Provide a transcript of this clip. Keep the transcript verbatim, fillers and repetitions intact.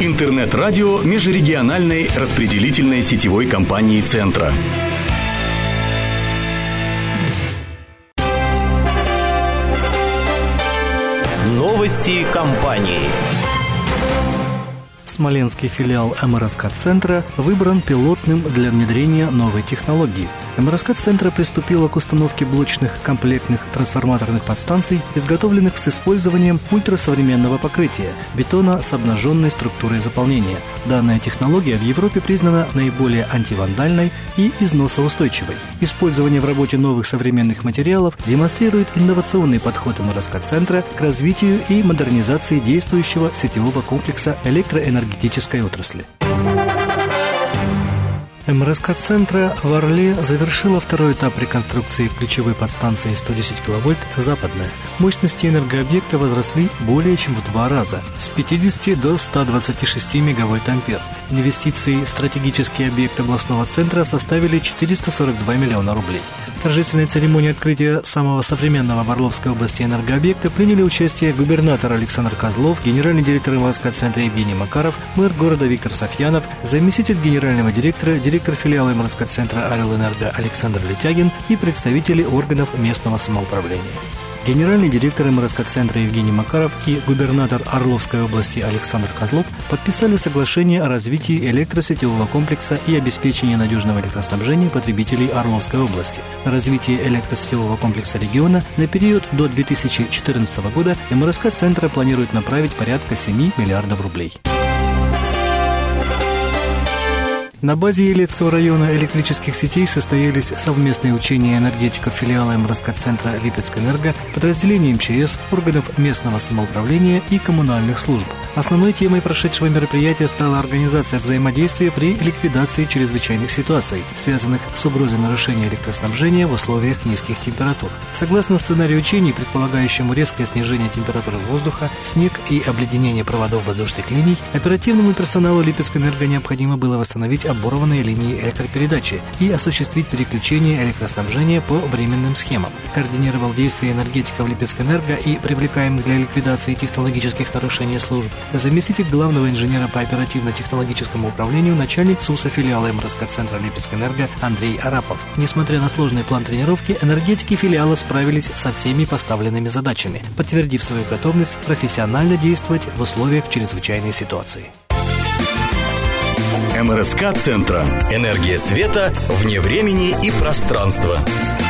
Интернет-радио межрегиональной распределительной сетевой компании «Центра». Новости компании. Смоленский филиал эм эр эс ка-центра выбран пилотным для внедрения новой технологии. эм эр эс ка-центра приступила к установке блочных комплектных трансформаторных подстанций, изготовленных с использованием ультрасовременного покрытия бетона с обнаженной структурой заполнения. Данная технология в Европе признана наиболее антивандальной и износоустойчивой. Использование в работе новых современных материалов демонстрирует инновационный подход эм эр эс ка-центра к развитию и модернизации действующего сетевого комплекса электроэнергетической отрасли. эм эр эс ка-центра в Орле завершила второй этап реконструкции ключевой подстанции сто десять киловольт «Западная». Мощности энергообъекта возросли более чем в два раза – с пятидесяти до ста двадцати шести мегавольт-ампер. Инвестиции в стратегический объект областного центра составили четыреста сорок два миллиона рублей. В торжественной церемонии открытия самого современного в Орловской области энергообъекта приняли участие губернатор Александр Козлов, генеральный директор эм эр эс ка-центра Евгений Макаров, мэр города Виктор Софьянов, заместитель генерального директора, директор филиала эм эр эс ка-центра «Орленэнерго» Александр Летягин и представители органов местного самоуправления. Генеральный директор эм эр эс ка-центра Евгений Макаров и губернатор Орловской области Александр Козлов подписали соглашение о развитии электросетевого комплекса и обеспечении надежного электроснабжения потребителей Орловской области. На развитие электросетевого комплекса региона на период до две тысячи четырнадцатого года эм эр эс ка-центра планирует направить порядка семи миллиардов рублей. На базе Елецкого района электрических сетей состоялись совместные учения энергетиков филиала эм эр эс ка-центра «Липецкэнерго», подразделений эм че эс, органов местного самоуправления и коммунальных служб. Основной темой прошедшего мероприятия стала организация взаимодействия при ликвидации чрезвычайных ситуаций, связанных с угрозой нарушения электроснабжения в условиях низких температур. Согласно сценарию учений, предполагающему резкое снижение температуры воздуха, снег и обледенение проводов воздушных линий, оперативному персоналу Липецкэнерго необходимо было восстановить оборванные линии электропередачи и осуществить переключение электроснабжения по временным схемам. Координировал действия энергетиков Липецкэнерго и привлекаемых для ликвидации технологических нарушений служб заместитель главного инженера по оперативно-технологическому управлению, начальник ЦУСа филиала эм эр эс ка-центра Липецкэнерго Андрей Арапов. Несмотря на сложный план тренировки, энергетики филиала справились со всеми поставленными задачами, подтвердив свою готовность профессионально действовать в условиях чрезвычайной ситуации. эм эр эс ка-центра. Энергия света вне времени и пространства.